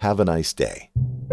have a nice day.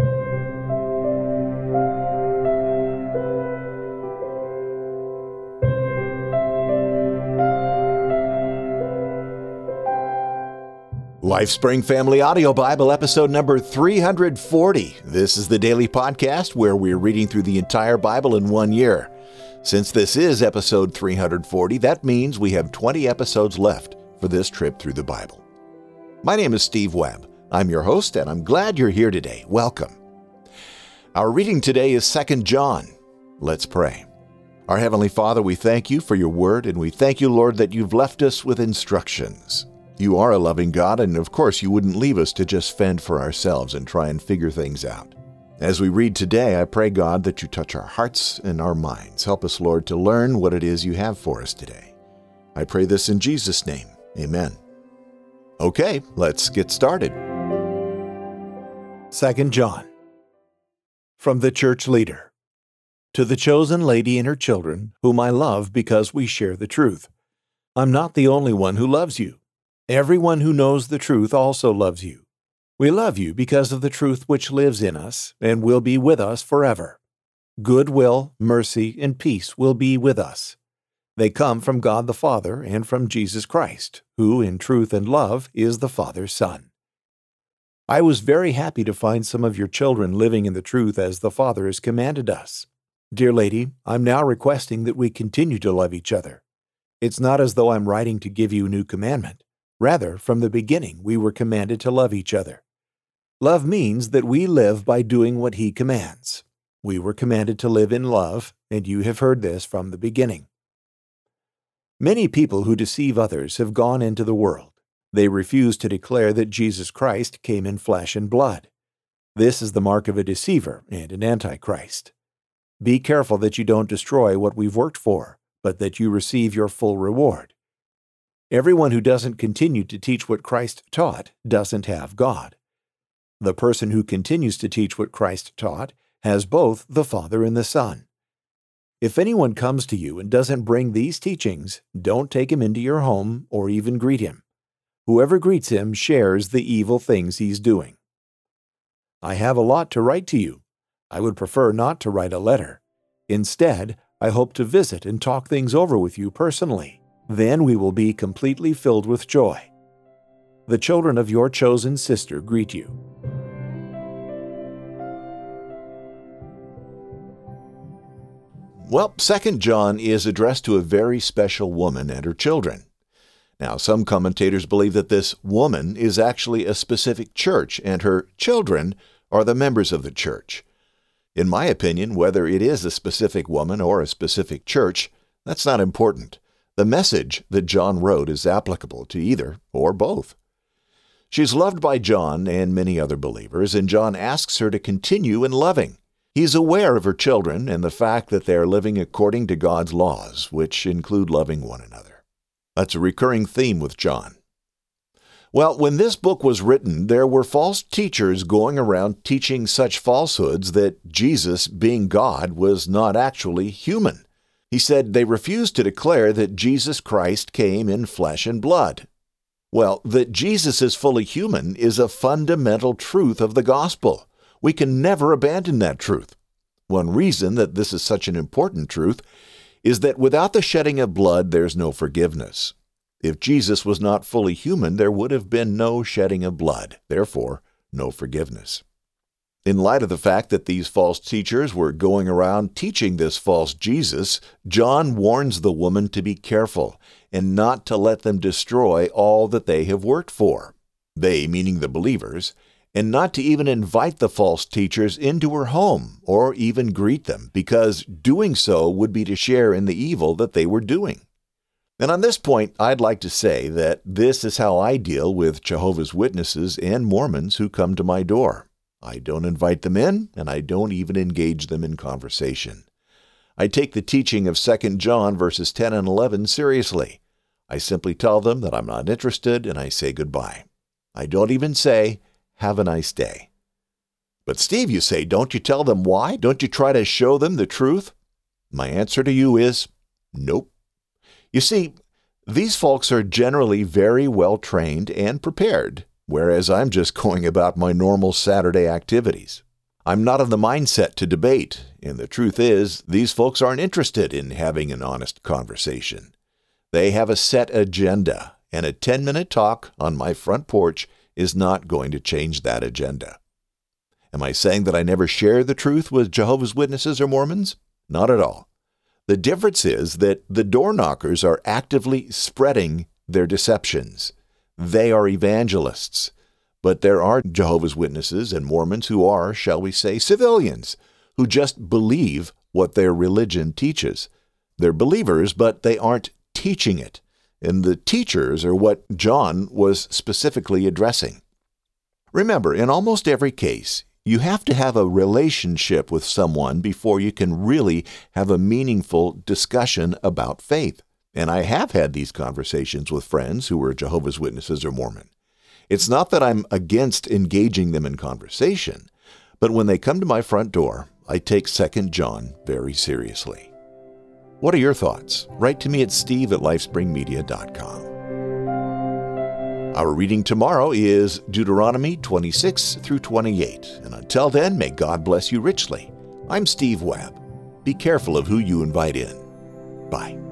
LifeSpring Family Audio Bible, episode number 340. This is the daily podcast where we're reading through the entire Bible in 1 year. Since this is episode 340, that means we have 20 episodes left for this trip through the Bible. My name is Steve Webb. I'm your host, and I'm glad you're here today. Welcome. Our reading today is 2 John. Let's pray. Our Heavenly Father, we thank you for your word, and we thank you, Lord, that you've left us with instructions. You are a loving God, and of course you wouldn't leave us to just fend for ourselves and try and figure things out. As we read today, I pray, God, that you touch our hearts and our minds. Help us, Lord, to learn what it is you have for us today. I pray this in Jesus' name. Amen. Okay, let's get started. 2 John. From the church leader. To the chosen lady and her children, whom I love because we share the truth. I'm not the only one who loves you. Everyone who knows the truth also loves you. We love you because of the truth which lives in us and will be with us forever. Goodwill, mercy, and peace will be with us. They come from God the Father and from Jesus Christ, who in truth and love is the Father's Son. I was very happy to find some of your children living in the truth as the Father has commanded us. Dear lady, I'm now requesting that we continue to love each other. It's not as though I'm writing to give you a new commandment. Rather, from the beginning, we were commanded to love each other. Love means that we live by doing what He commands. We were commanded to live in love, and you have heard this from the beginning. Many people who deceive others have gone into the world. They refuse to declare that Jesus Christ came in flesh and blood. This is the mark of a deceiver and an antichrist. Be careful that you don't destroy what we've worked for, but that you receive your full reward. Everyone who doesn't continue to teach what Christ taught doesn't have God. The person who continues to teach what Christ taught has both the Father and the Son. If anyone comes to you and doesn't bring these teachings, don't take him into your home or even greet him. Whoever greets him shares the evil things he's doing. I have a lot to write to you. I would prefer not to write a letter. Instead, I hope to visit and talk things over with you personally. Then we will be completely filled with joy. The children of your chosen sister greet you. Well, 2 John is addressed to a very special woman and her children. Now, some commentators believe that this woman is actually a specific church, and her children are the members of the church. In my opinion, whether it is a specific woman or a specific church, that's not important. The message that John wrote is applicable to either or both. She's loved by John and many other believers, and John asks her to continue in loving. He's aware of her children and the fact that they are living according to God's laws, which include loving one another. That's a recurring theme with John. Well, when this book was written, there were false teachers going around teaching such falsehoods that Jesus, being God, was not actually human. He said they refused to declare that Jesus Christ came in flesh and blood. Well, that Jesus is fully human is a fundamental truth of the gospel. We can never abandon that truth. One reason that this is such an important truth is that without the shedding of blood, there's no forgiveness. If Jesus was not fully human, there would have been no shedding of blood, therefore, no forgiveness. In light of the fact that these false teachers were going around teaching this false Jesus, John warns the woman to be careful and not to let them destroy all that they have worked for. They, meaning the believers, and not to even invite the false teachers into her home or even greet them, because doing so would be to share in the evil that they were doing. And on this point, I'd like to say that this is how I deal with Jehovah's Witnesses and Mormons who come to my door. I don't invite them in, and I don't even engage them in conversation. I take the teaching of 2 John verses 10 and 11 seriously. I simply tell them that I'm not interested, and I say goodbye. I don't even say, have a nice day. But Steve, you say, don't you tell them why? Don't you try to show them the truth? My answer to you is, nope. You see, these folks are generally very well trained and prepared. whereas I'm just going about my normal Saturday activities. I'm not in the mindset to debate, and the truth is, these folks aren't interested in having an honest conversation. They have a set agenda, and a 10-minute talk on my front porch is not going to change that agenda. Am I saying that I never share the truth with Jehovah's Witnesses or Mormons? Not at all. The difference is that the door knockers are actively spreading their deceptions. They are evangelists. But there are Jehovah's Witnesses and Mormons who are, shall we say, civilians, who just believe what their religion teaches. They're believers, but they aren't teaching it. And the teachers are what John was specifically addressing. Remember, in almost every case, you have to have a relationship with someone before you can really have a meaningful discussion about faith. And I have had these conversations with friends who were Jehovah's Witnesses or Mormon. It's not that I'm against engaging them in conversation, but when they come to my front door, I take 2 John very seriously. What are your thoughts? Write to me at steve@lifespringmedia.com. Our reading tomorrow is Deuteronomy 26 through 28. And until then, may God bless you richly. I'm Steve Webb. Be careful of who you invite in. Bye.